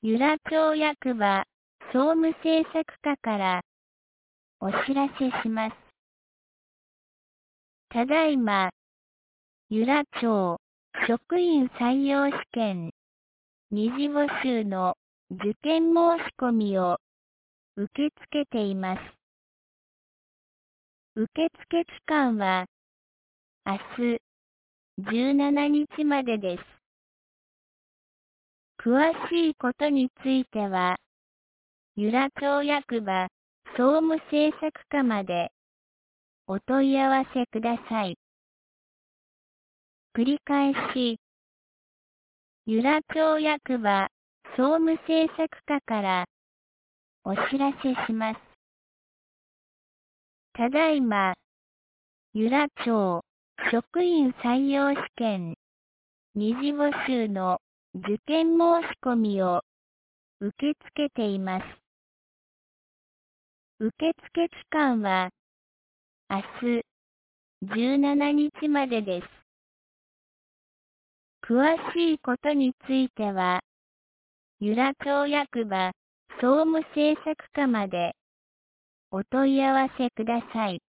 由良町役場総務政策課からお知らせします。ただいま、由良町職員採用試験二次募集の受験申し込みを受け付けています。受付期間は明日17日までです。詳しいことについては、由良町役場総務政策課までお問い合わせください。繰り返し、由良町役場総務政策課からお知らせします。ただいま、由良町職員採用試験二次募集の受験申し込みを受け付けています。受付期間は明日17日までです。詳しいことについては、由良町役場総務政策課までお問い合わせください。